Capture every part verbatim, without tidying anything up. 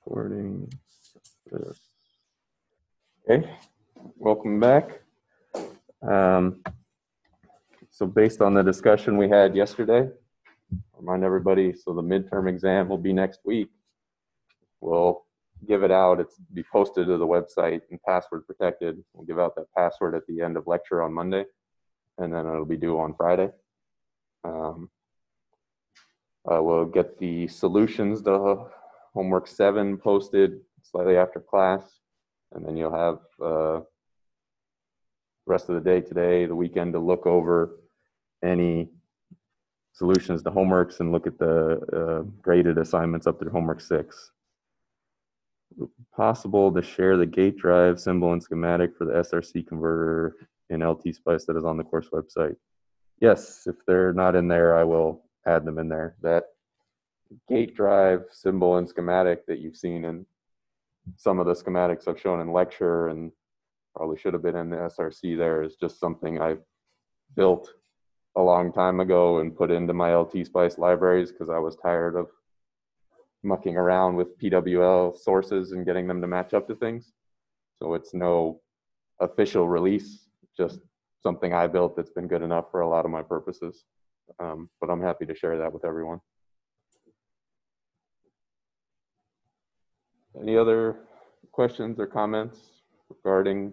Recording this. Okay, welcome back. Um, so based on the discussion we had yesterday, remind everybody, so the midterm exam will be next week. We'll give it out, it's be posted to the website and password protected. We'll give out that password at the end of lecture on Monday, and then it'll be due on Friday. Um, uh, we'll get the solutions, the homework seven posted slightly after class, and then you'll have uh, rest of the day today, the weekend, to look over any solutions to homeworks and look at the uh, graded assignments up through homework six. Possible to share the gate drive symbol and schematic for the S R C converter in L T Spice that is on the course website. Yes, if they're not in there, I will add them in there. That gate drive symbol and schematic that you've seen in some of the schematics I've shown in lecture and probably should have been in the S R C there is just something I built a long time ago and put into my L T Spice libraries because I was tired of mucking around with P W L sources and getting them to match up to things. So it's no official release, just something I built that's been good enough for a lot of my purposes. Um, but I'm happy to share that with everyone. Any other questions or comments regarding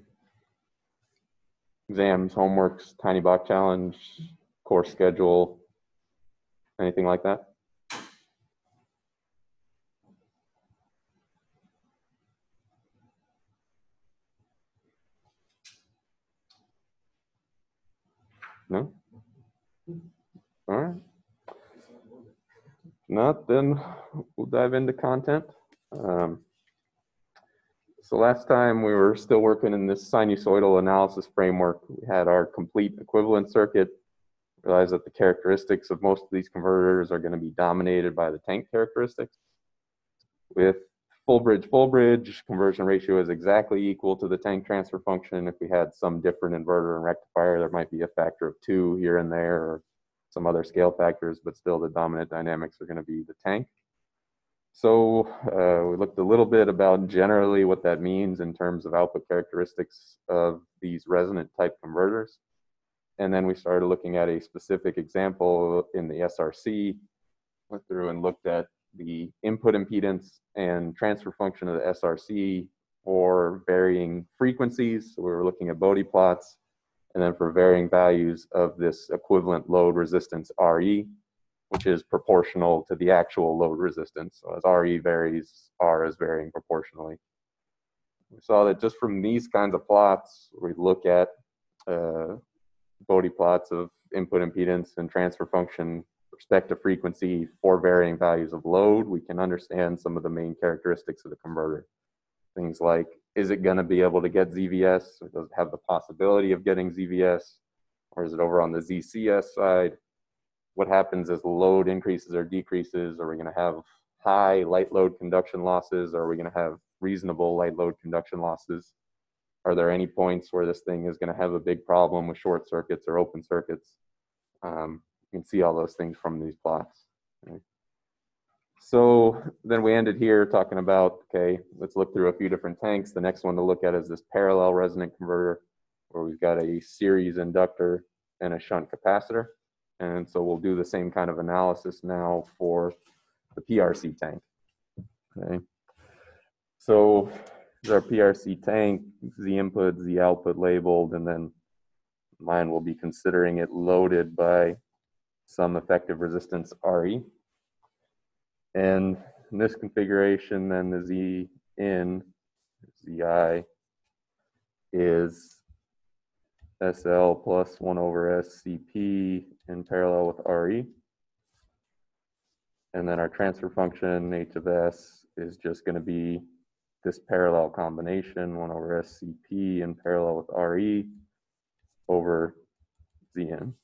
exams, homeworks, Tiny Block Challenge, course schedule, anything like that? No? All right. Not, then we'll dive into content. Um, so last time we were still working in this sinusoidal analysis framework. We had our complete equivalent circuit. Realized that the characteristics of most of these converters are going to be dominated by the tank characteristics. With full bridge, full bridge, conversion ratio is exactly equal to the tank transfer function. If we had some different inverter and rectifier, there might be a factor of two here and there, or some other scale factors, but still the dominant dynamics are going to be the tank. So uh, we looked a little bit about generally what that means in terms of output characteristics of these resonant type converters. And then we started looking at a specific example in the S R C, went through and looked at the input impedance and transfer function of the S R C for varying frequencies. So we were looking at Bode plots, and then for varying values of this equivalent load resistance R E, which is proportional to the actual load resistance. So as R E varies, R is varying proportionally. We saw that just from these kinds of plots, we look at uh, Bode plots of input impedance and transfer function respect to frequency for varying values of load, we can understand some of the main characteristics of the converter. Things like, is it going to be able to get Z V S, or does it have the possibility of getting Z V S, or is it over on the Z C S side? What happens as load increases or decreases? Are we going to have high light load conduction losses, or are we going to have reasonable light load conduction losses? Are there any points where this thing is going to have a big problem with short circuits or open circuits? Um, you can see all those things from these plots. Okay. So then we ended here talking about, okay, let's look through a few different tanks. The next one to look at is this parallel resonant converter, where we've got a series inductor and a shunt capacitor. And so we'll do the same kind of analysis now for the P R C tank. Okay. So our P R C tank, Z input, Z output labeled, and then mine will be considering it loaded by some effective resistance R E. And in this configuration, then the Z in, Z I, is S L plus one over S C P in parallel with R E. And then our transfer function, H of S, is just going to be this parallel combination, one over S C P in parallel with R E over Z N.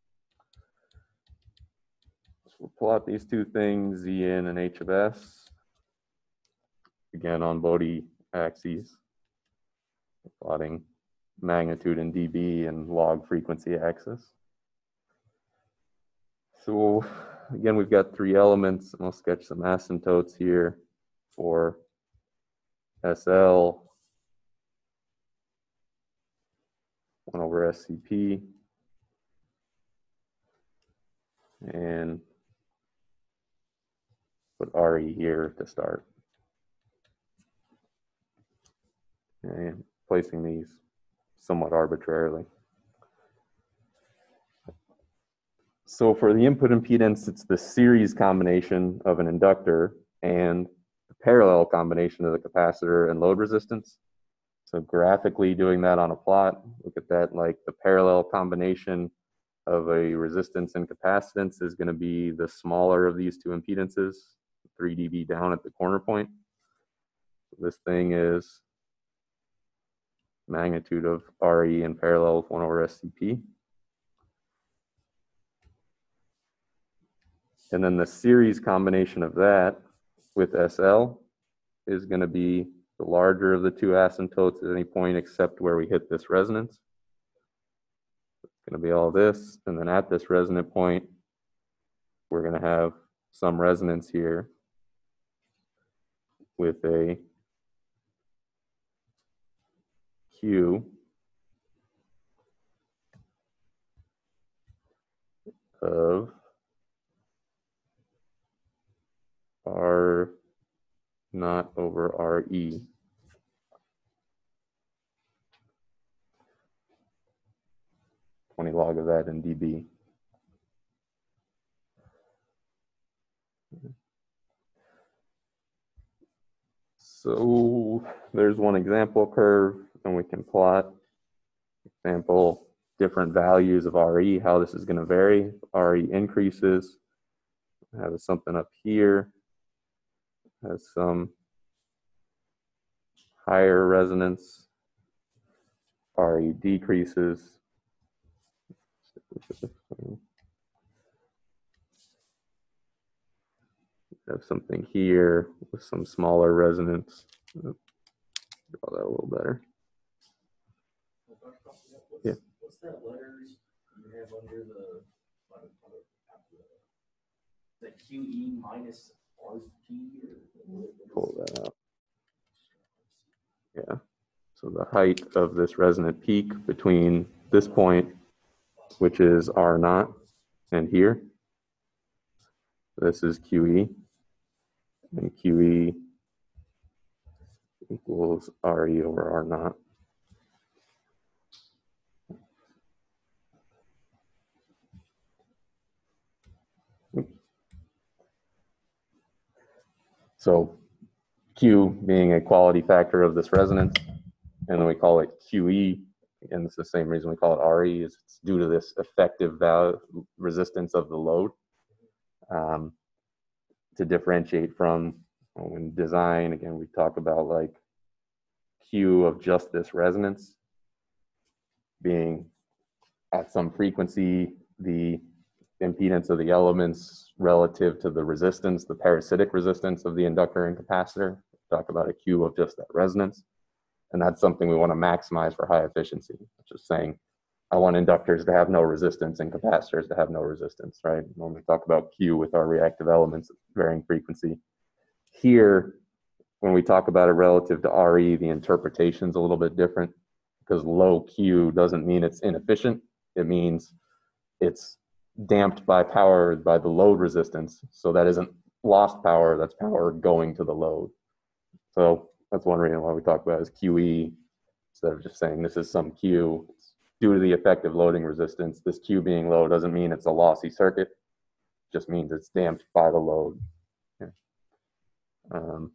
So we'll plot these two things, Z N and H of S, again on Bode axes, plotting magnitude in dB and log frequency axis. So again, we've got three elements, and I'll sketch some asymptotes here for S L, one over S C P, and put R E here to start. And placing these somewhat arbitrarily. So for the input impedance, it's the series combination of an inductor and the parallel combination of the capacitor and load resistance. So graphically doing that on a plot, look at that, like the parallel combination of a resistance and capacitance is going to be the smaller of these two impedances, three D B down at the corner point. So this thing is magnitude of R E in parallel with one over S C P. And then the series combination of that with S L is going to be the larger of the two asymptotes at any point except where we hit this resonance. It's going to be all this, and then at this resonant point, we're going to have some resonance here with a Q of R naught over R E. twenty log of that in dB. So there's one example curve, and we can plot example different values of R E, how this is going to vary. R E increases, have something up here, has some higher resonance. R E decreases. Have something here with some smaller resonance. Draw that a little better. Yeah. What's that letters you have under the, the Q E minus R P? Or pull that out? Yeah. So the height of this resonant peak between this point, which is R naught, and here, this is Q E, and Q E equals R E over R naught. So Q being a quality factor of this resonance, and then we call it Q E, and it's the same reason we call it R E, is it's due to this effective value resistance of the load. Um, to differentiate from when design, again, we talk about like Q of just this resonance being at some frequency, the impedance of the elements relative to the resistance, the parasitic resistance of the inductor and capacitor. We talk about a Q of just that resonance. And that's something we want to maximize for high efficiency. Just saying, I want inductors to have no resistance and capacitors to have no resistance, right? When we talk about Q with our reactive elements at varying frequency. Here, when we talk about it relative to R E, the interpretation is a little bit different because low Q doesn't mean it's inefficient. It means it's damped by power by the load resistance. So that isn't lost power, that's power going to the load. So that's one reason why we talk about it as Q E instead of just saying this is some Q. It's due to the effective loading resistance. This Q being low doesn't mean it's a lossy circuit. It just means it's damped by the load. Yeah. Um,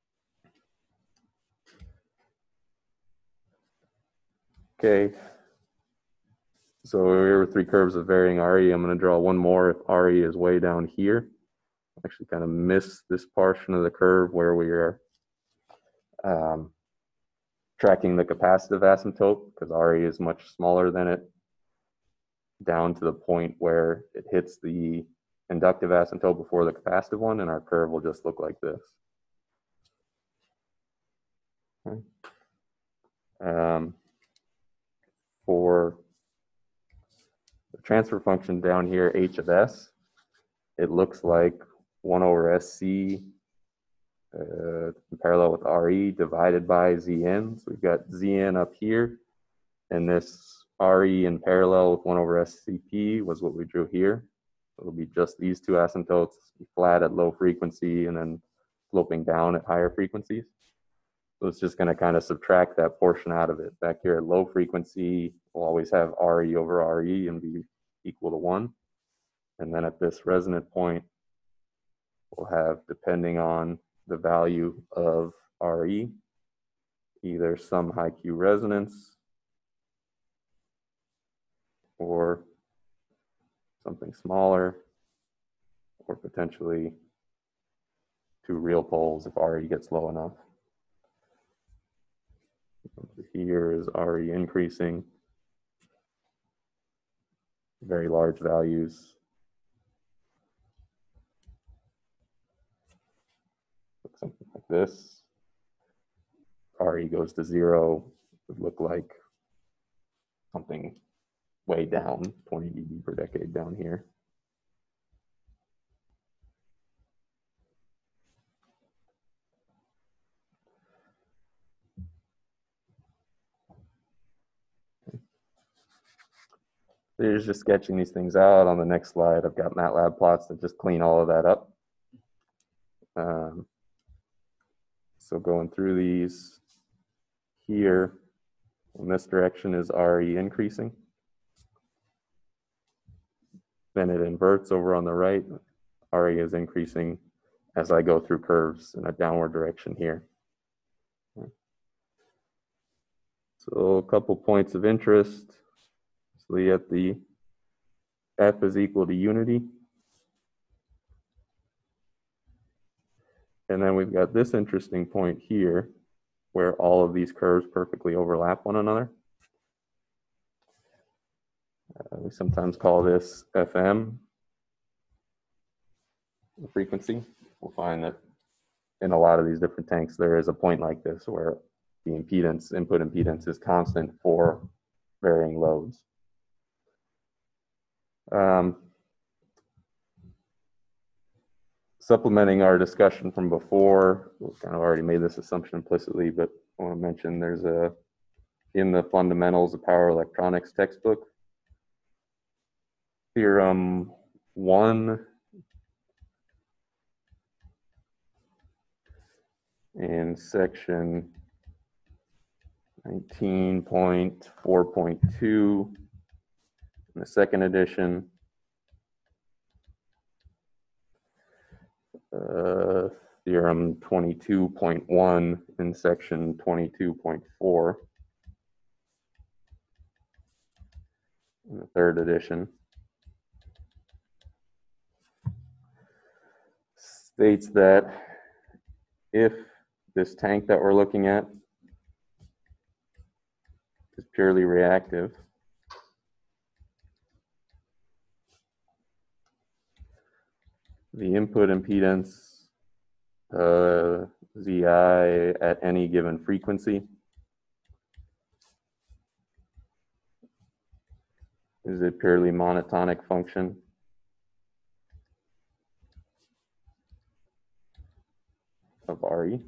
okay. So here are three curves of varying R E. I'm going to draw one more if R E is way down here. Actually kind of miss this portion of the curve where we are um, tracking the capacitive asymptote because R E is much smaller than it, down to the point where it hits the inductive asymptote before the capacitive one, and our curve will just look like this. Okay. Um, for the transfer function down here, H of S, it looks like one over S C uh, in parallel with R E divided by Z N. So we've got Z N up here, and this R E in parallel with one over S C P was what we drew here. It'll be just these two asymptotes, flat at low frequency and then sloping down at higher frequencies. So it's just going to kind of subtract that portion out of it. Back here at low frequency, we'll always have R E over R E and be equal to one. And then at this resonant point, we'll have, depending on the value of R E, either some high Q resonance or something smaller, or potentially two real poles if R E gets low enough. Here is R E increasing, very large values. Something like this. R E goes to zero, would look like something way down, twenty D B per decade down here. Here's just sketching these things out. On the next slide, I've got MATLAB plots that just clean all of that up. Um, so going through these here, in this direction is R E increasing. Then it inverts over on the right. R E is increasing as I go through curves in a downward direction here. So a couple points of interest. So we get the F is equal to unity. And then we've got this interesting point here where all of these curves perfectly overlap one another. Uh, we sometimes call this F M, the frequency. We'll find that in a lot of these different tanks, there is a point like this where the impedance, input impedance is constant for varying loads. Um, supplementing our discussion from before, we kind of already made this assumption implicitly, but I want to mention there's a, in the Fundamentals of Power Electronics textbook, Theorem one in section nineteen point four point two in the second edition. Uh, Theorem twenty-two point one in section twenty-two point four in the third edition. States that if this tank that we're looking at is purely reactive, the input impedance, uh, Z I at any given frequency, is a purely monotonic function of R E.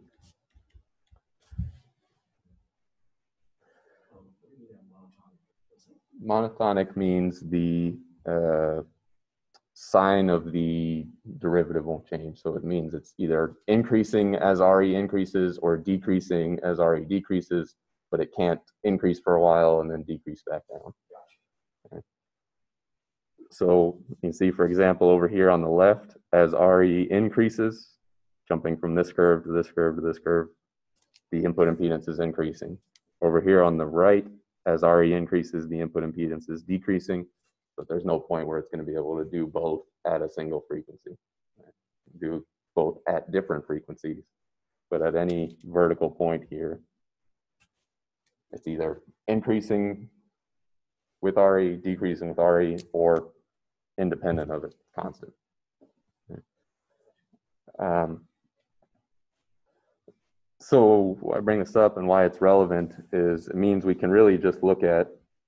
Monotonic means the uh, sign of the derivative won't change. So it means it's either increasing as R E increases or decreasing as R E decreases, but it can't increase for a while and then decrease back down. Okay. So you can see, for example, over here on the left, as R E increases, jumping from this curve to this curve to this curve, the input impedance is increasing. Over here on the right, as R E increases, the input impedance is decreasing, but there's no point where it's going to be able to do both at a single frequency. Right? Do both at different frequencies, but at any vertical point here, it's either increasing with R E, decreasing with R E, or independent of it, constant. Um, so why I bring this up and why it's relevant is it means we can really just look at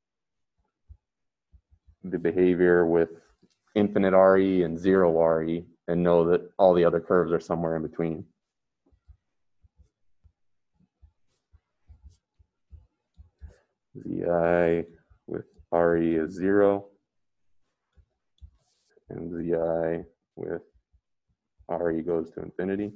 the behavior with infinite R E and zero R E and know that all the other curves are somewhere in between. Zi with Re is zero, and Zi with Re goes to infinity.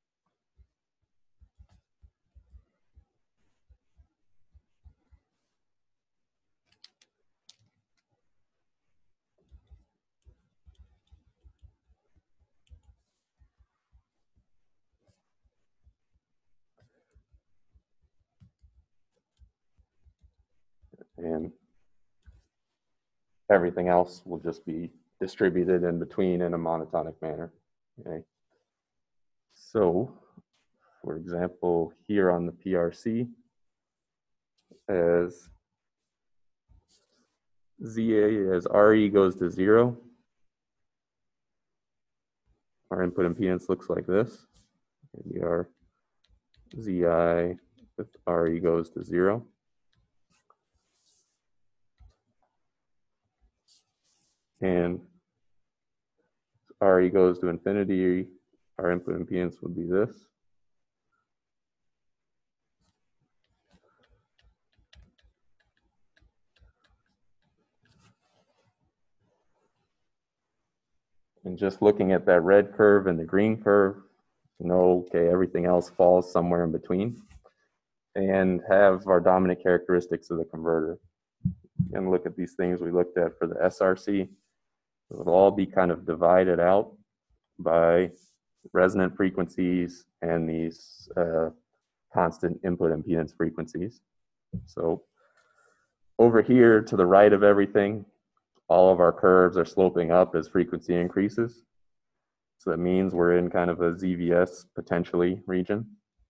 And everything else will just be distributed in between in a monotonic manner. Okay. So, for example, here on the P R C, as Z A as Re goes to zero, our input impedance looks like this. Maybe our Zi with Re goes to zero. And Re goes to infinity, our input impedance would be this. And just looking at that red curve and the green curve, you know, okay, everything else falls somewhere in between. And have our dominant characteristics of the converter. And look at these things we looked at for the S R C. It'll all be kind of divided out by resonant frequencies and these uh, constant input impedance frequencies. So over here to the right of everything, all of our curves are sloping up as frequency increases. So that means we're in kind of a Z V S potentially region.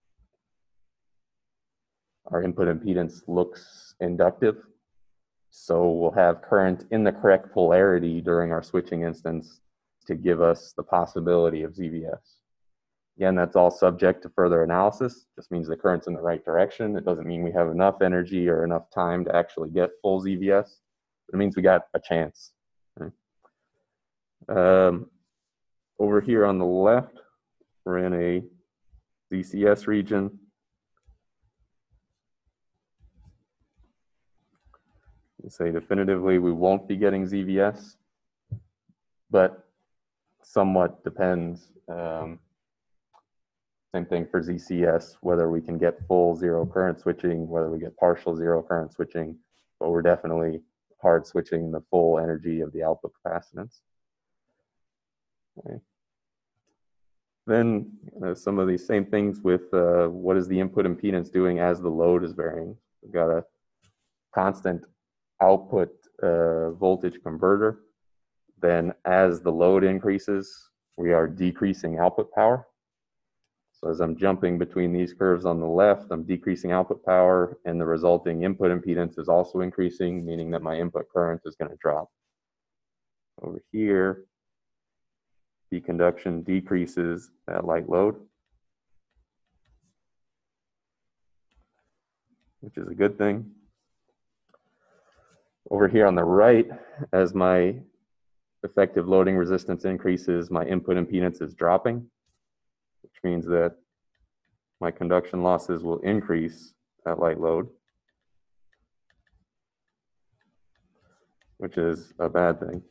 Our input impedance looks inductive. So we'll have current in the correct polarity during our switching instance to give us the possibility of Z V S. Again, that's all subject to further analysis. Just means the current's in the right direction. It doesn't mean we have enough energy or enough time to actually get full Z V S. It means we got a chance. Okay. Um, over here on the left, we're in a Z C S region. We say definitively we won't be getting Z V S, but somewhat depends. Um, same thing for Z C S, whether we can get full zero current switching, whether we get partial zero current switching, but we're definitely hard switching the full energy of the output capacitance. Okay. Then uh, some of these same things with uh, what is the input impedance doing as the load is varying. We've got a constant output uh, voltage converter. Then as the load increases, we are decreasing output power. So as I'm jumping between these curves on the left, I'm decreasing output power, and the resulting input impedance is also increasing, meaning that my input current is going to drop. Over here, the conduction decreases at light load, which is a good thing. Over here on the right, as my effective loading resistance increases, my input impedance is dropping, which means that my conduction losses will increase at light load, which is a bad thing.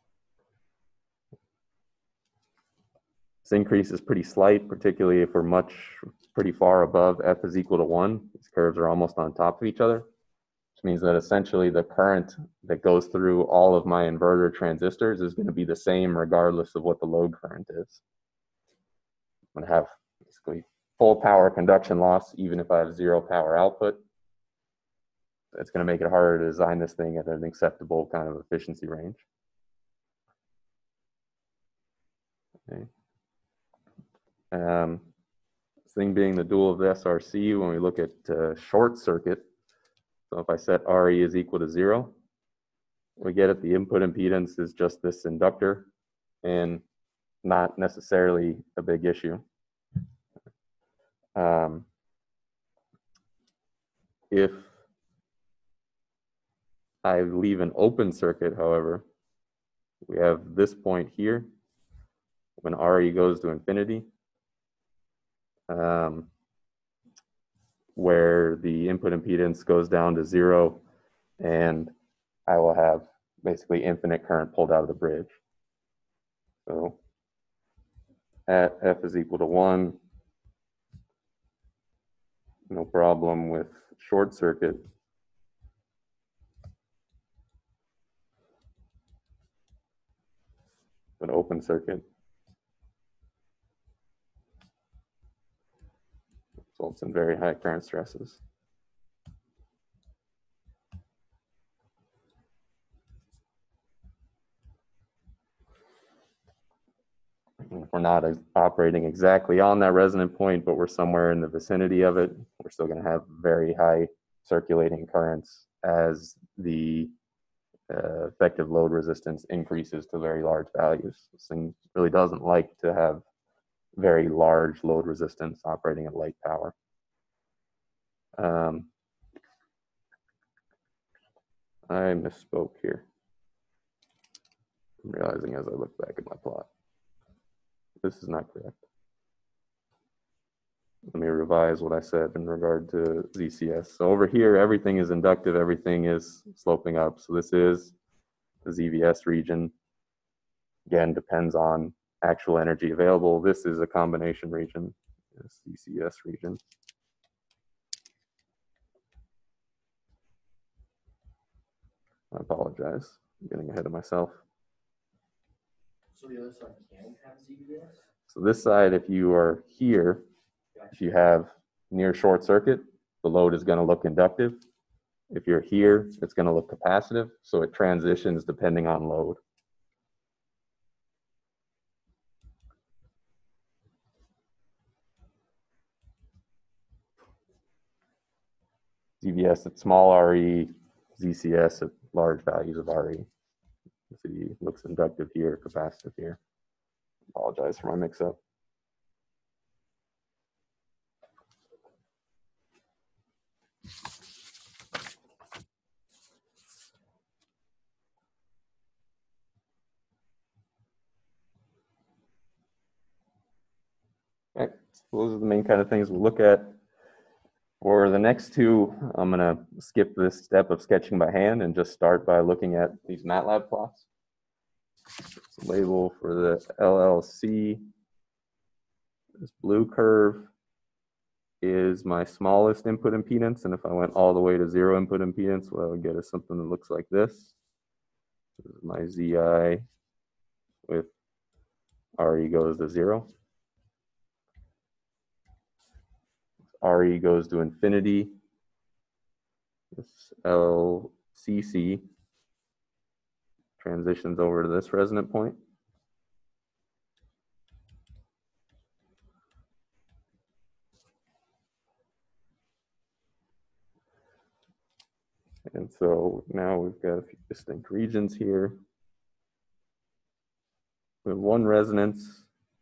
This increase is pretty slight, particularly if we're much, pretty far above F is equal to one. These curves are almost on top of each other, which means that essentially the current that goes through all of my inverter transistors is going to be the same regardless of what the load current is. I'm going to have basically full power conduction loss, even if I have zero power output. It's going to make it harder to design this thing at an acceptable kind of efficiency range. Okay. Um, this thing being the dual of the S R C, when we look at uh, short circuit, so if I set Re is equal to zero, we get it, the input impedance is just this inductor and not necessarily a big issue. Um, if I leave an open circuit, however, we have this point here when Re goes to infinity, um, where the input impedance goes down to zero and I will have basically infinite current pulled out of the bridge. So at F is equal to one, no problem with short circuit. But open circuit results in very high current stresses. If we're not operating exactly on that resonant point, but we're somewhere in the vicinity of it, we're still going to have very high circulating currents as the uh, effective load resistance increases to very large values. This thing really doesn't like to have very large load resistance operating at light power. Um, I misspoke here. I'm realizing as I look back at my plot. This is not correct. Let me revise what I said in regard to Z C S. So over here, everything is inductive, everything is sloping up. So this is the Z V S region. Again, depends on actual energy available. This is a combination region, this Z C S region. I apologize, I'm getting ahead of myself. So the other side can have Z V S? So this side, if you are here, if you have near short circuit, the load is going to look inductive. If you're here, it's going to look capacitive. So it transitions depending on load. Z V S at small R E, Z C S at large values of R E. See, looks inductive here, capacitive here. Apologize for my mix-up. Okay, so those are the main kind of things we'll look at. For the next two, I'm going to skip this step of sketching by hand and just start by looking at these MATLAB plots. So label for the L L C, this blue curve is my smallest input impedance, and if I went all the way to zero input impedance, what I would get is something that looks like this. This is my Z I with R E goes to zero. R E goes to infinity. This L C C transitions over to this resonant point. And so now we've got a few distinct regions here. We have one resonance.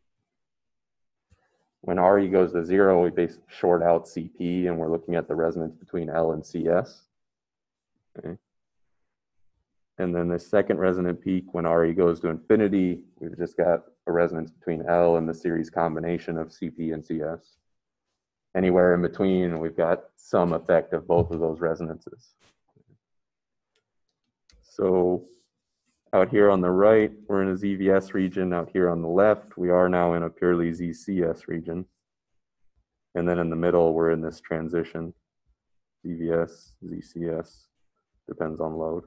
When R E goes to zero, we basically short out C P, and we're looking at the resonance between L and C S. Okay. And then the second resonant peak, when R E goes to infinity, we've just got a resonance between L and the series combination of C P and C S. Anywhere in between, we've got some effect of both of those resonances. So out here on the right, we're in a Z V S region. Out here on the left, we are now in a purely Z C S region. And then in the middle, we're in this transition, Z V S, Z C S, depends on load.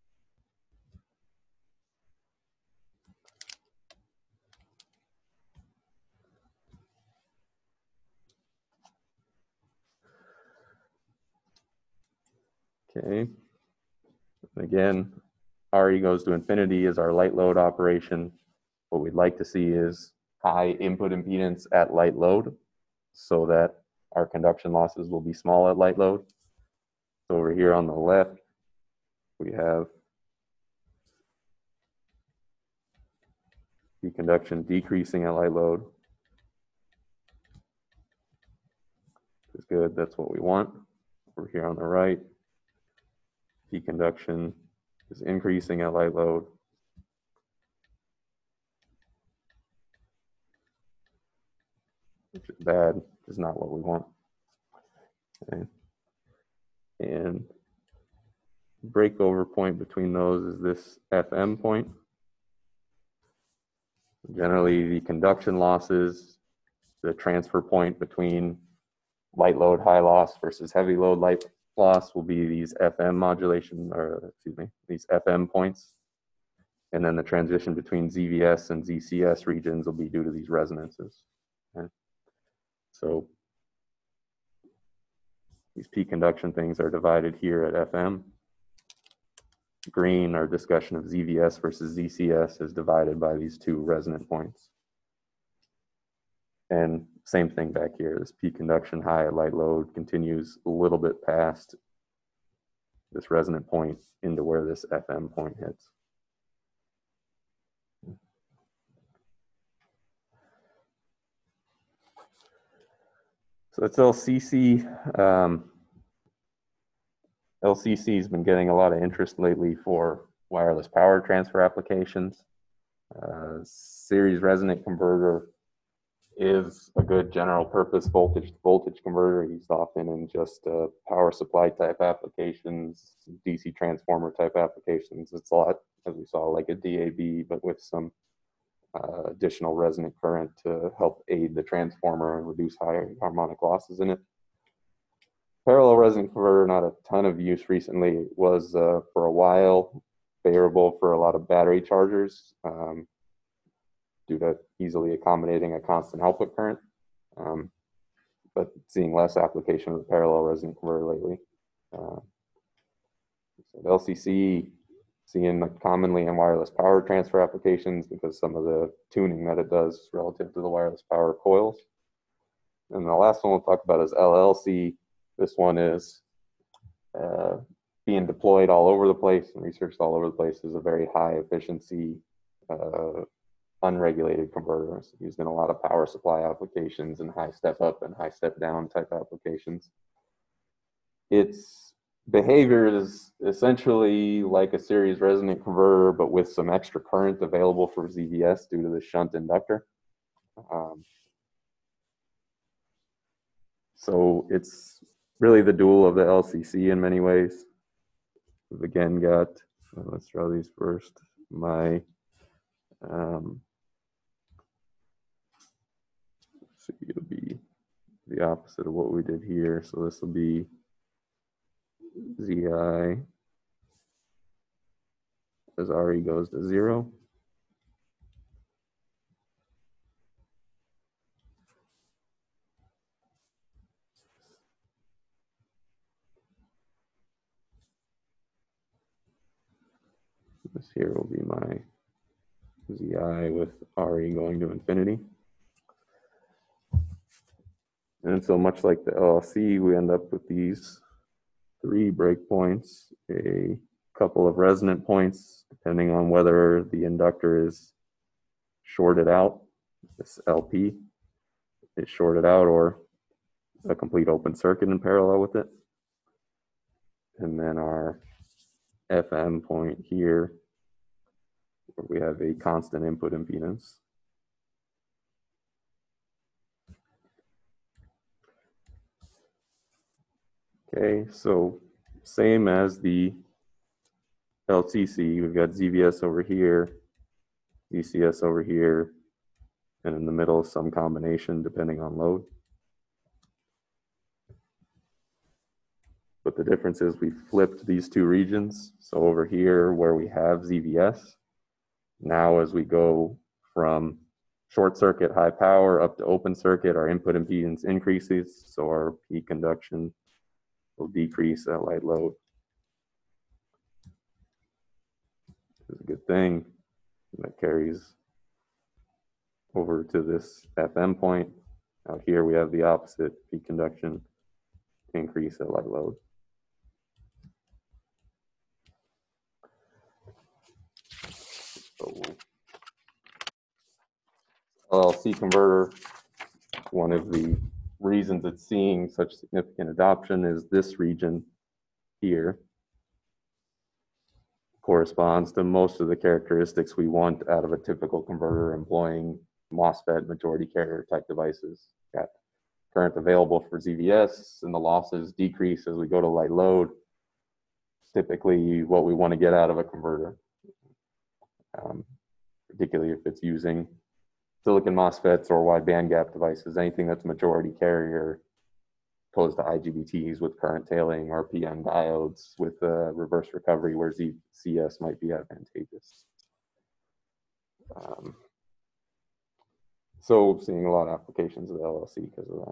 Okay, again, R E goes to infinity is our light load operation. What we'd like to see is high input impedance at light load so that our conduction losses will be small at light load. So over here on the left, we have the conduction decreasing at light load. Is good, that's what we want. Over here on the right, P conduction is increasing at light load. Which is bad, which is not what we want. Okay. And breakover point between those is this F M point. Generally, the conduction losses, the transfer point between light load high loss versus heavy load light loss will be these F M modulation, or excuse me, these F M points. And then the transition between Z V S and Z C S regions will be due to these resonances. Okay. So these peak conduction things are divided here at F M. Green, our discussion of Z V S versus Z C S, is divided by these two resonant points. And same thing back here, this peak conduction high at light load continues a little bit past this resonant point into where this F M point hits. So it's L C C. Um, L C C has been getting a lot of interest lately for wireless power transfer applications. Uh, series resonant converter is a good general purpose voltage to voltage converter used often in just uh, power supply type applications, D C transformer type applications. It's a lot, as we saw, like a D A B, but with some uh, additional resonant current to help aid the transformer and reduce high harmonic losses in it. Parallel resonant converter, not a ton of use recently. It was uh, for a while favorable for a lot of battery chargers um, due to easily accommodating a constant output current, um, but seeing less application of the parallel resonant converter lately. Uh, so L C C, seeing commonly in wireless power transfer applications because some of the tuning that it does relative to the wireless power coils. And the last one we'll talk about is L L C. This one is uh, being deployed all over the place and researched all over the place as a very high efficiency, uh, unregulated converter. It's used in a lot of power supply applications and high step up and high step down type applications. Its behavior is essentially like a series resonant converter, but with some extra current available for Z V S due to the shunt inductor. Um, so it's really the dual of the L C C in many ways. We've again got, uh, let's draw these first, my um, so it'll be the opposite of what we did here. So this will be Z I as R E goes to zero. This here will be my Z I with R E going to infinity. And so much like the L L C, we end up with these three breakpoints, a couple of resonant points, depending on whether the inductor is shorted out, this L P is shorted out, or a complete open circuit in parallel with it. And then our F M point here, where we have a constant input impedance. Okay, so same as the L C C, we've got Z V S over here, Z C S over here, and in the middle some combination depending on load. But the difference is we flipped these two regions. So over here where we have Z V S, now as we go from short circuit high power up to open circuit, our input impedance increases, so our peak conduction will decrease at light load. This is a good thing. That carries over to this F M point. Out here we have the opposite, peak conduction increase at light load. So L L C converter, one of the reasons it's seeing such significant adoption is this region here corresponds to most of the characteristics we want out of a typical converter employing MOSFET majority carrier type devices. Got current available for Z V S and the losses decrease as we go to light load. typically what we want to get out of a converter, um, particularly if it's using silicon MOSFETs or wide bandgap devices, anything that's majority carrier opposed to I G B Ts with current tailing or P N diodes with uh, reverse recovery where Z C S might be advantageous. Um, so seeing a lot of applications of L L C because of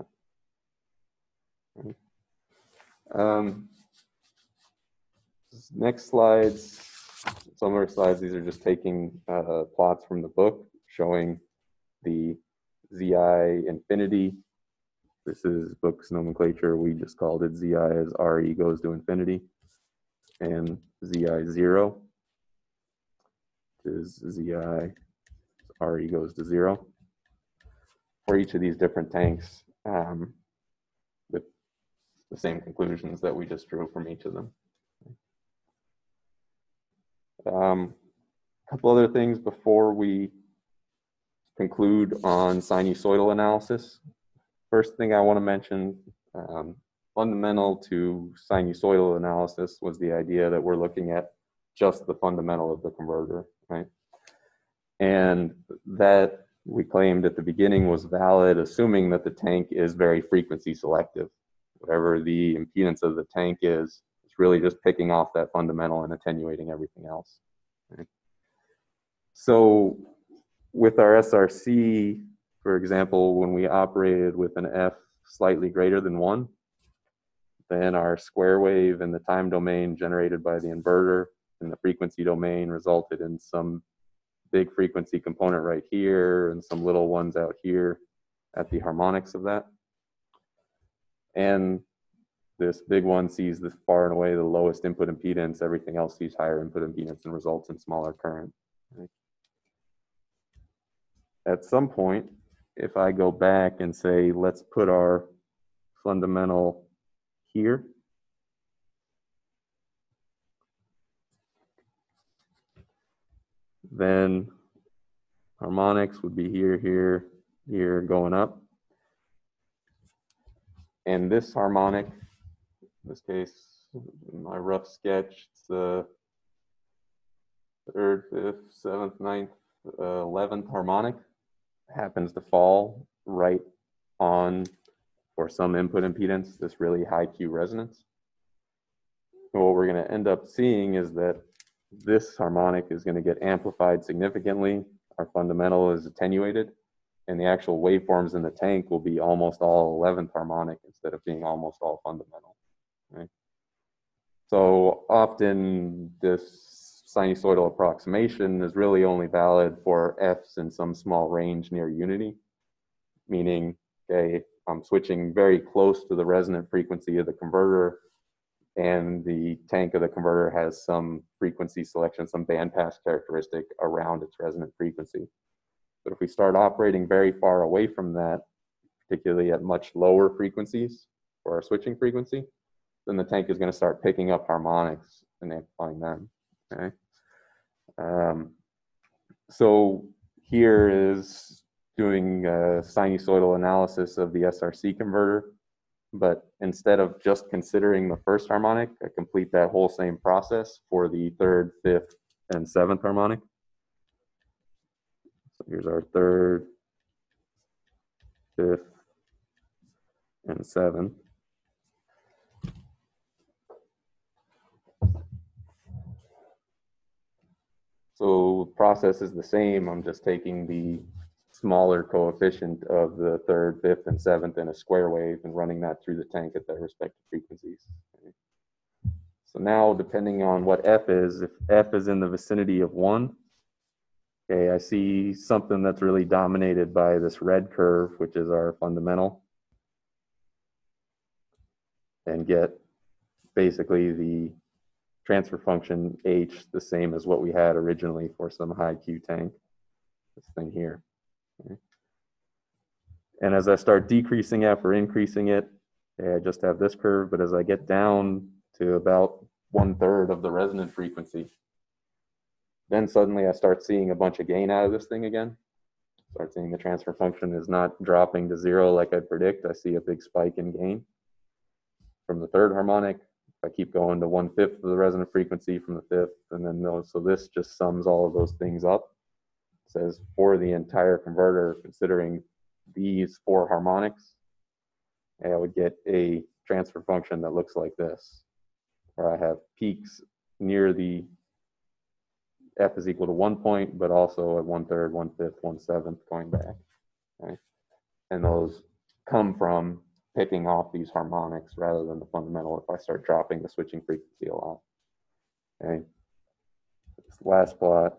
that. Um, next slides, some of our slides, these are just taking uh, plots from the book showing the Z I infinity. This is book's nomenclature. We just called it Z I as R E goes to infinity. And Z I zero is Z I R E goes to zero. For each of these different tanks um, with the same conclusions that we just drew from each of them. Um, a couple other things before we conclude on sinusoidal analysis. First thing I want to mention, um, fundamental to sinusoidal analysis was the idea that we're looking at just the fundamental of the converter, right? And that we claimed at the beginning was valid, assuming that the tank is very frequency selective. Whatever the impedance of the tank is, it's really just picking off that fundamental and attenuating everything else. Right? So with our S R C, for example, when we operated with an F slightly greater than one, then our square wave in the time domain generated by the inverter in the frequency domain resulted in some big frequency component right here and some little ones out here at the harmonics of that. And this big one sees the far and away the lowest input impedance, everything else sees higher input impedance and results in smaller current. Right? At some point, if I go back and say, let's put our fundamental here, then harmonics would be here, here, here, going up. And this harmonic, in this case, in my rough sketch, it's the third, fifth, seventh, ninth, uh, eleventh harmonic, happens to fall right on, for some input impedance, this really high Q resonance. And what we're going to end up seeing is that this harmonic is going to get amplified significantly. Our fundamental is attenuated, and the actual waveforms in the tank will be almost all eleventh harmonic instead of being almost all fundamental. Right? So often this sinusoidal approximation is really only valid for Fs in some small range near unity, meaning, okay, I'm switching very close to the resonant frequency of the converter, and the tank of the converter has some frequency selection, some bandpass characteristic around its resonant frequency. But if we start operating very far away from that, particularly at much lower frequencies for our switching frequency, then the tank is going to start picking up harmonics and amplifying them. Okay. Um, so here is doing a sinusoidal analysis of the S R C converter, but instead of just considering the first harmonic, I complete that whole same process for the third, fifth, and seventh harmonic. So here's our third, fifth, and seventh. So the process is the same. I'm just taking the smaller coefficient of the third, fifth, and seventh in a square wave and running that through the tank at their respective frequencies. Okay. So now, depending on what F is, if F is in the vicinity of one, okay, I see something that's really dominated by this red curve, which is our fundamental, and get basically the transfer function H the same as what we had originally for some high Q tank, this thing here. Okay. And as I start decreasing F or increasing it, okay, I just have this curve, but as I get down to about one third of the resonant frequency, then suddenly I start seeing a bunch of gain out of this thing again. Start seeing the transfer function is not dropping to zero like I'd predict. I see a big spike in gain from the third harmonic I keep going to one fifth of the resonant frequency from the fifth, and then those, so this just sums all of those things up. It says for the entire converter, considering these four harmonics, I would get a transfer function that looks like this, where I have peaks near the f is equal to one point, but also at one third, one fifth, one seventh going back. Okay? And those come from picking off these harmonics rather than the fundamental if I start dropping the switching frequency a lot. Okay. This last plot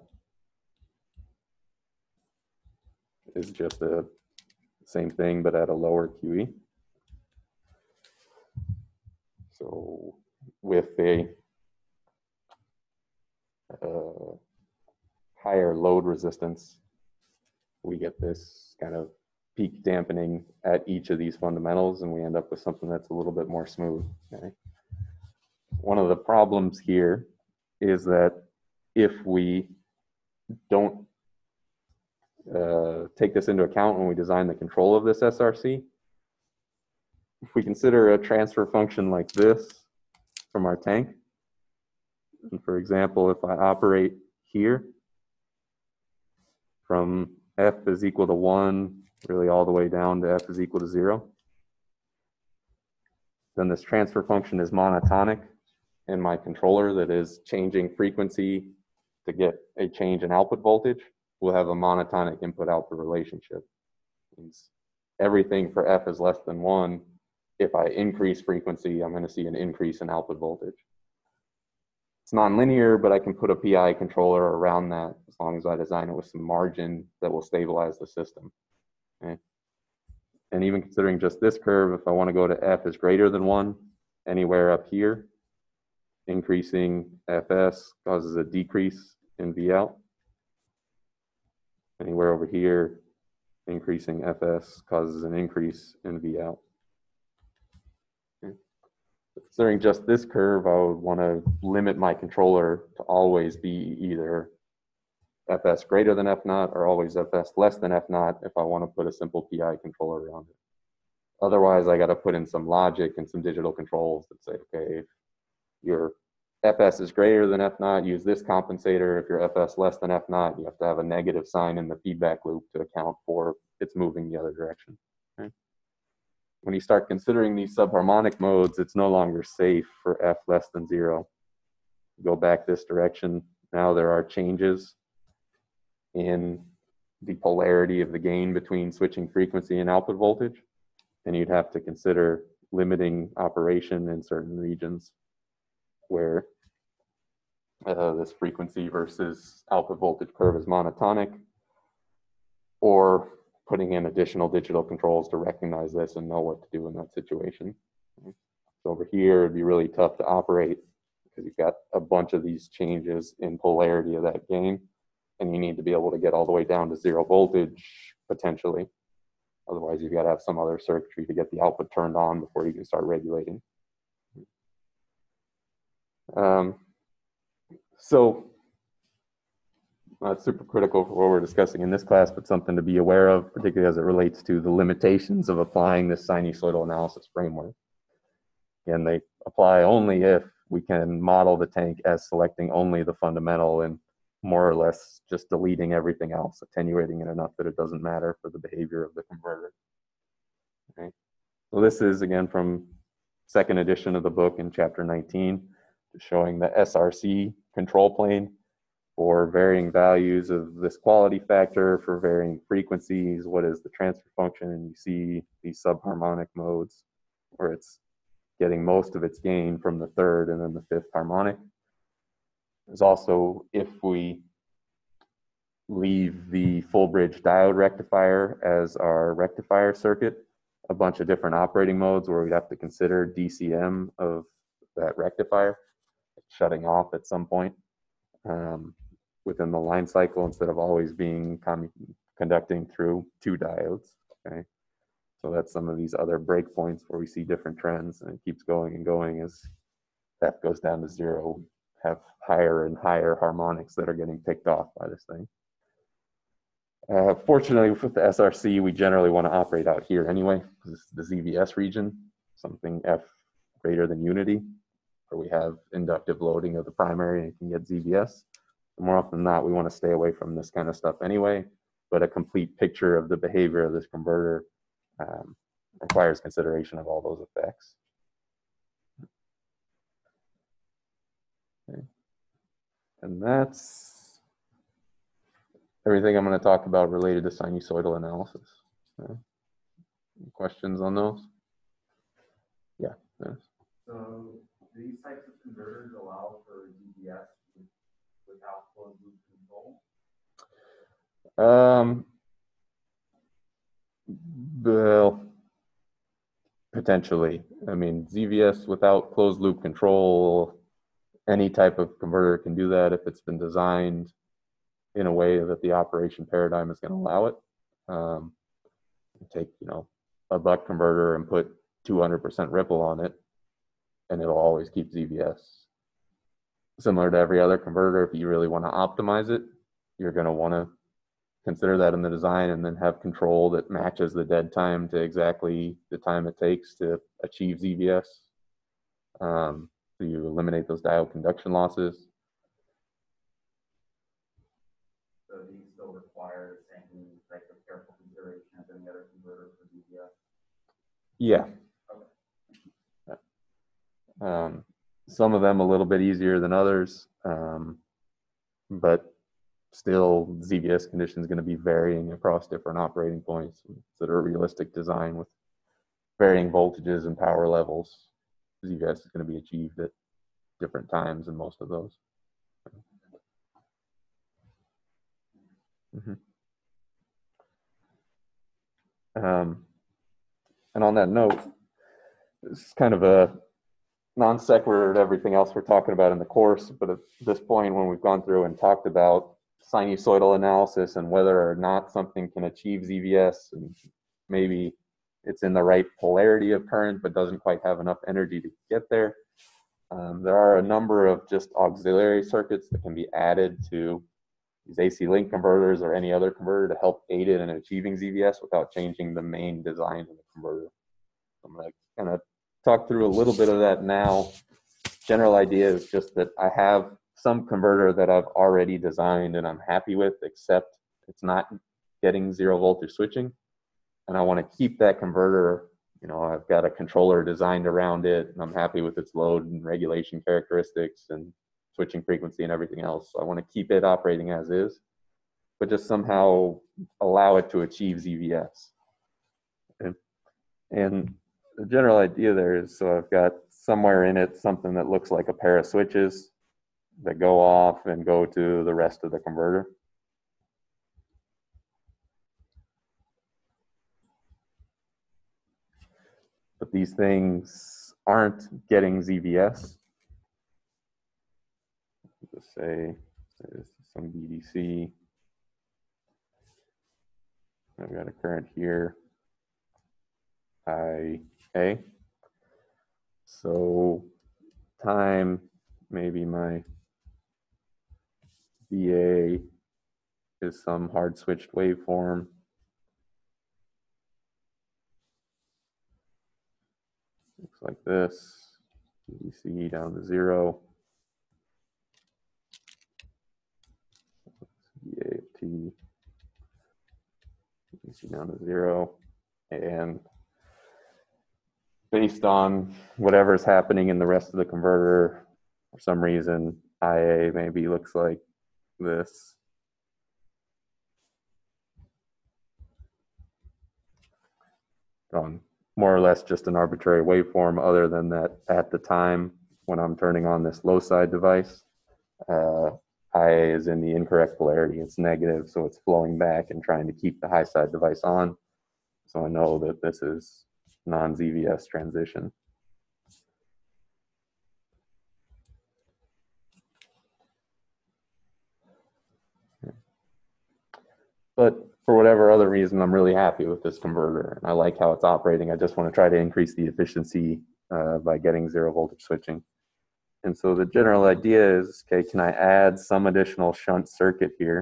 is just the same thing but at a lower Q E. So with a uh, higher load resistance, we get this kind of peak dampening at each of these fundamentals, and we end up with something that's a little bit more smooth. Okay? One of the problems here is that if we don't uh, take this into account when we design the control of this S R C, if we consider a transfer function like this from our tank, and for example, if I operate here from f is equal to one, really all the way down to f is equal to zero, then this transfer function is monotonic in my controller that is changing frequency to get a change in output voltage. We'll have a monotonic input-output relationship. It means everything for f is less than one. If I increase frequency, I'm going to see an increase in output voltage. It's nonlinear, but I can put a P I controller around that as long as I design it with some margin that will stabilize the system. Okay? And even considering just this curve, if I want to go to f is greater than one, anywhere up here, increasing Fs causes a decrease in V out. Anywhere over here, increasing Fs causes an increase in V out. Okay. Considering just this curve, I would want to limit my controller to always be either Fs greater than F naught or always Fs less than F naught if I want to put a simple P I controller around it. Otherwise, I got to put in some logic and some digital controls that say, okay, if your Fs is greater than F naught, use this compensator. If your Fs less than F naught, you have to have a negative sign in the feedback loop to account for it's moving the other direction. Okay? When you start considering these subharmonic modes, it's no longer safe for F less than zero. Go back this direction. Now there are changes in the polarity of the gain between switching frequency and output voltage, and you'd have to consider limiting operation in certain regions where uh, this frequency versus output voltage curve is monotonic, or putting in additional digital controls to recognize this and know what to do in that situation. So over here, it'd be really tough to operate because you've got a bunch of these changes in polarity of that gain, and you need to be able to get all the way down to zero voltage potentially. Otherwise, you've got to have some other circuitry to get the output turned on before you can start regulating. Um, so not super critical for what we're discussing in this class, but something to be aware of, particularly as it relates to the limitations of applying this sinusoidal analysis framework. Again, they apply only if we can model the tank as selecting only the fundamental and more or less just deleting everything else, attenuating it enough that it doesn't matter for the behavior of the converter. Okay. So this is, again, from second edition of the book in chapter nineteen, showing the S R C control plane for varying values of this quality factor, for varying frequencies, what is the transfer function, and you see these subharmonic modes where it's getting most of its gain from the third and then the fifth harmonic. There's also, if we leave the full bridge diode rectifier as our rectifier circuit, a bunch of different operating modes where we'd have to consider D C M of that rectifier shutting off at some point um, within the line cycle instead of always being conducting through two diodes. Okay, so that's some of these other breakpoints where we see different trends, and it keeps going and going as F goes down to zero. Have higher and higher harmonics that are getting picked off by this thing. Uh, fortunately, with the S R C, we generally want to operate out here anyway, because it's the Z V S region, something F greater than unity. where we have inductive loading of the primary and can get Z V S. More often than not, we want to stay away from this kind of stuff anyway, but a complete picture of the behavior of this converter um, requires consideration of all those effects. Okay. And that's everything I'm going to talk about related to sinusoidal analysis. Uh, questions on those? Yeah. Yes. So these types of converters allow for D B S without closed loop control? Um, well, potentially. I mean, Z V S without closed loop control, any type of converter can do that if it's been designed in a way that the operation paradigm is going to allow it. Um, take, you know, a buck converter and put two hundred percent ripple on it, and it'll always keep Z V S. Similar to every other converter, if you really want to optimize it, you're going to want to consider that in the design and then have control that matches the dead time to exactly the time it takes to achieve Z V S. Um, so you eliminate those diode conduction losses. So these still require the same type of careful consideration as any other converter for D B S? Yeah. Okay. Um, some of them a little bit easier than others, um, but still Z V S condition is going to be varying across different operating points that are a realistic design with varying voltages and power levels. Z V S is going to be achieved at different times in most of those. Mm-hmm. Um, and on that note, it's kind of a non sequitur to everything else we're talking about in the course, but at this point, when we've gone through and talked about sinusoidal analysis and whether or not something can achieve Z V S, and maybe it's in the right polarity of current but doesn't quite have enough energy to get there, um, there are a number of just auxiliary circuits that can be added to these A C link converters or any other converter to help aid it in achieving Z V S without changing the main design of the converter. I'm going to kind of talk through a little bit of that now. General idea is just that I have some converter that I've already designed and I'm happy with, except it's not getting zero voltage switching. And I want to keep that converter, you know, I've got a controller designed around it and I'm happy with its load and regulation characteristics and switching frequency and everything else. So I want to keep it operating as is, but just somehow allow it to achieve Z V S. And, and the general idea there is, so I've got somewhere in it something that looks like a pair of switches that go off and go to the rest of the converter. But these things aren't getting Z V S. Let's say there's some D D C. I've got a current here, I A. So time, maybe my V A is some hard switched waveform. Looks like this, D D C down to zero. V A of T, D D C down to zero. And based on whatever's happening in the rest of the converter, for some reason, I A maybe looks like this. Um, more or less just an arbitrary waveform, other than that at the time when I'm turning on this low side device, uh, I A is in the incorrect polarity. It's negative, so it's flowing back and trying to keep the high side device on. So I know that this is non-Z V S transition. But for whatever other reason, I'm really happy with this converter. And I like how it's operating. I just want to try to increase the efficiency uh, by getting zero voltage switching. And so the general idea is, okay, can I add some additional shunt circuit here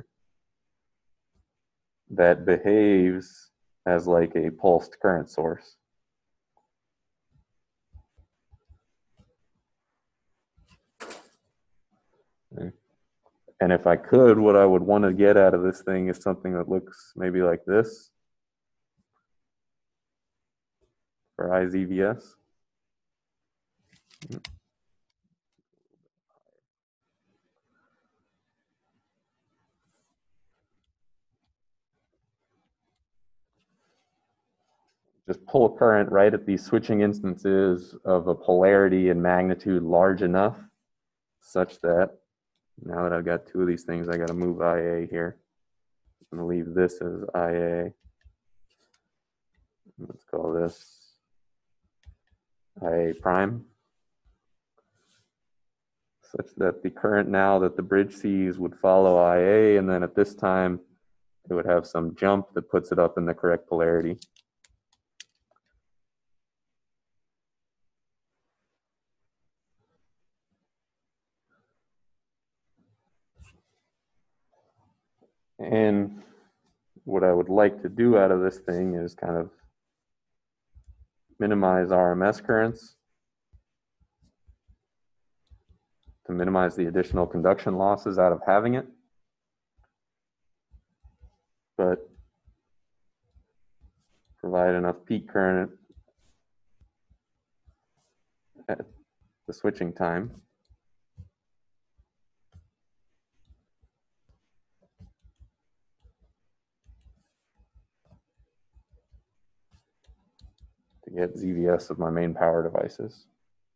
that behaves as like a pulsed current source? Okay. And if I could, what I would want to get out of this thing is something that looks maybe like this for I Z V S. Just pull a current right at these switching instances of a polarity and magnitude large enough such that now that I've got two of these things, I got to move I A here. I'm going to leave this as I A. Let's call this I A prime, such that the current now that the bridge sees would follow I A, and then at this time, it would have some jump that puts it up in the correct polarity. And what I would like to do out of this thing is kind of minimize R M S currents to minimize the additional conduction losses out of having it. But provide enough peak current at the switching time to get Z V S of my main power devices.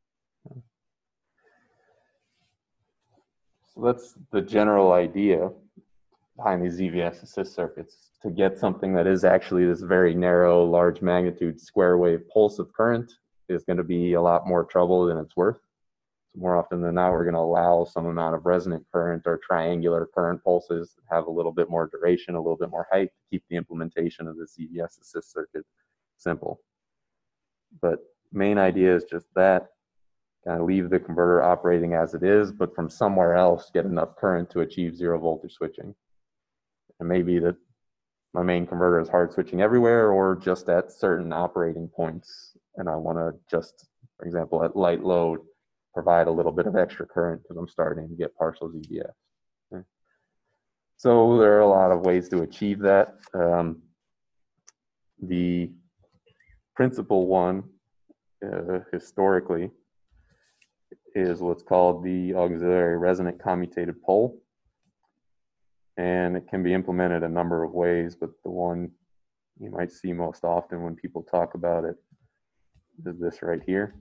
So that's the general idea behind these Z V S assist circuits, to get something that is actually this very narrow, large magnitude square wave pulse of current is going to be a lot more trouble than it's worth. So more often than not, we're going to allow some amount of resonant current or triangular current pulses that have a little bit more duration, a little bit more height to keep the implementation of the Z V S assist circuit simple. But main idea is just that, kind of leave the converter operating as it is, but from somewhere else get enough current to achieve zero voltage switching. And maybe that my main converter is hard switching everywhere or just at certain operating points. And I want to just, for example, at light load, provide a little bit of extra current because I'm starting to get partial Z V S. Okay. So there are a lot of ways to achieve that. Um, the principal one, uh, historically, is what's called the auxiliary resonant commutated pole. And it can be implemented a number of ways, but the one you might see most often when people talk about it is this right here.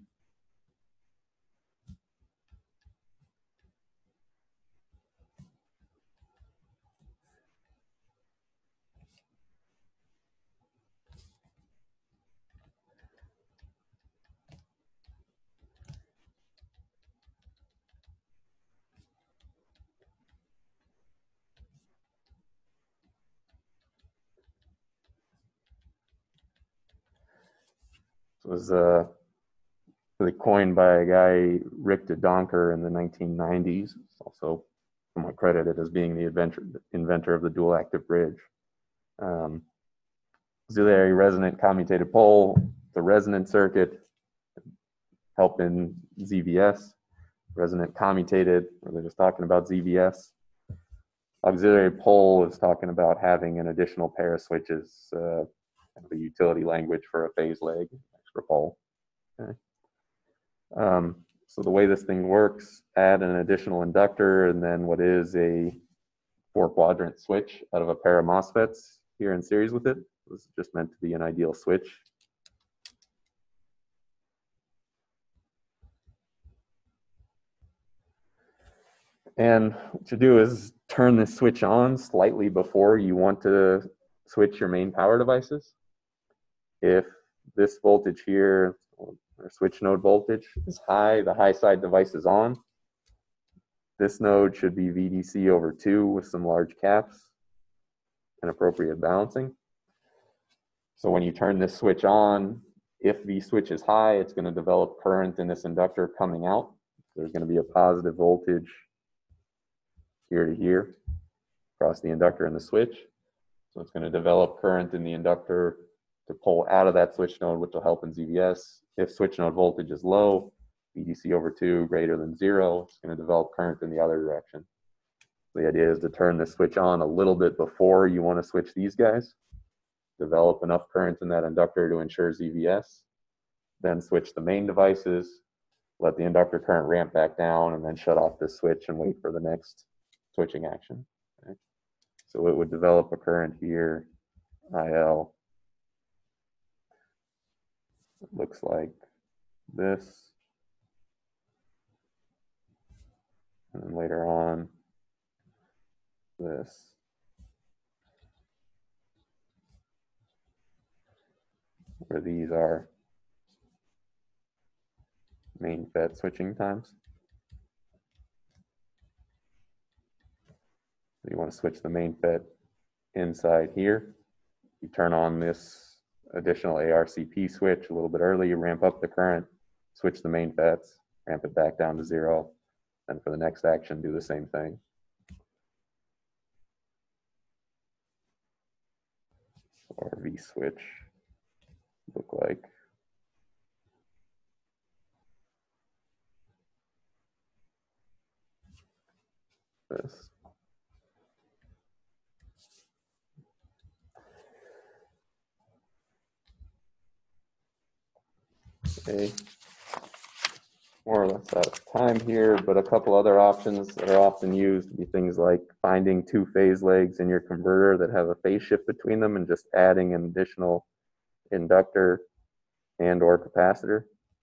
It was uh, really coined by a guy, Rick DeDonker, in the nineteen nineties. It's also somewhat credited as being the inventor, inventor of the dual active bridge. Um, auxiliary resonant commutated pole, the resonant circuit, helping Z V S. Resonant commutated, where they're just talking about Z V S. Auxiliary pole is talking about having an additional pair of switches, uh, kind of a utility language for a phase leg, extra pole. Okay. Um, so the way this thing works, add an additional inductor and then what is a four quadrant switch out of a pair of MOSFETs here in series with it. This is just meant to be an ideal switch. And what you do is turn this switch on slightly before you want to switch your main power devices. If this voltage here, or switch node voltage, is high, the high side device is on. This node should be V D C over two with some large caps and appropriate balancing. So when you turn this switch on, if the switch is high, it's going to develop current in this inductor coming out. There's going to be a positive voltage here to here across the inductor and the switch. So it's going to develop current in the inductor to pull out of that switch node, which will help in Z V S. If switch node voltage is low, V D C over two greater than zero, it's going to develop current in the other direction. The idea is to turn the switch on a little bit before you want to switch these guys, develop enough current in that inductor to ensure Z V S, then switch the main devices, let the inductor current ramp back down, and then shut off this switch and wait for the next switching action. Okay? So it would develop a current here, I L. It looks like this. And then later on, this. Where these are main FET switching times. So you want to switch the main FET inside here. You turn on this additional A R C P switch a little bit early, you ramp up the current, switch the main FETs, ramp it back down to zero, and for the next action, do the same thing. Or V switch look like. This. Okay. More or less out of time here, but a couple other options that are often used would be things like finding two phase legs in your converter that have a phase shift between them and just adding an additional inductor and or capacitor.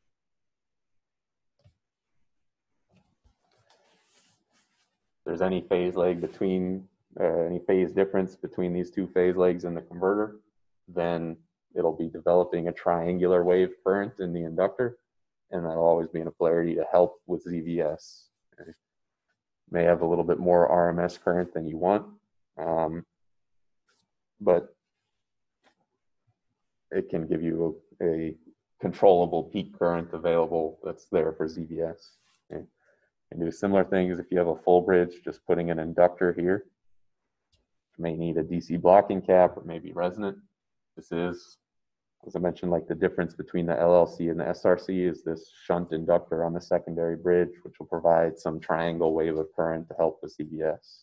If there's any phase leg between, uh, any phase difference between these two phase legs in the converter, then it'll be developing a triangular wave current in the inductor, and that'll always be in a polarity to help with Z V S. Okay. May have a little bit more R M S current than you want, um, but it can give you a, a controllable peak current available that's there for Z V S. Okay. And do similar things if you have a full bridge, just putting an inductor here. You may need a D C blocking cap or maybe resonant. This is, as I mentioned, like the difference between the L L C and the S R C is this shunt inductor on the secondary bridge, which will provide some triangle wave of current to help with Z V S.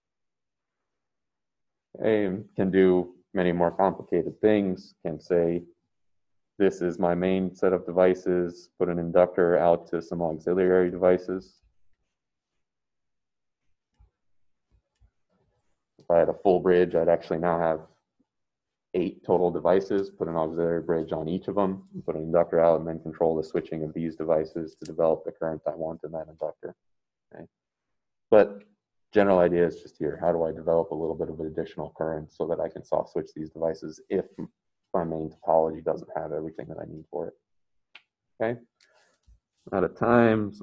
And can do many more complicated things. Can say, this is my main set of devices, put an inductor out to some auxiliary devices. If I had a full bridge, I'd actually now have eight total devices, put an auxiliary bridge on each of them, put an inductor out, and then control the switching of these devices to develop the current I want in that inductor. Okay. But general idea is just here, how do I develop a little bit of an additional current so that I can soft switch these devices if my main topology doesn't have everything that I need for it. Okay, out of time. So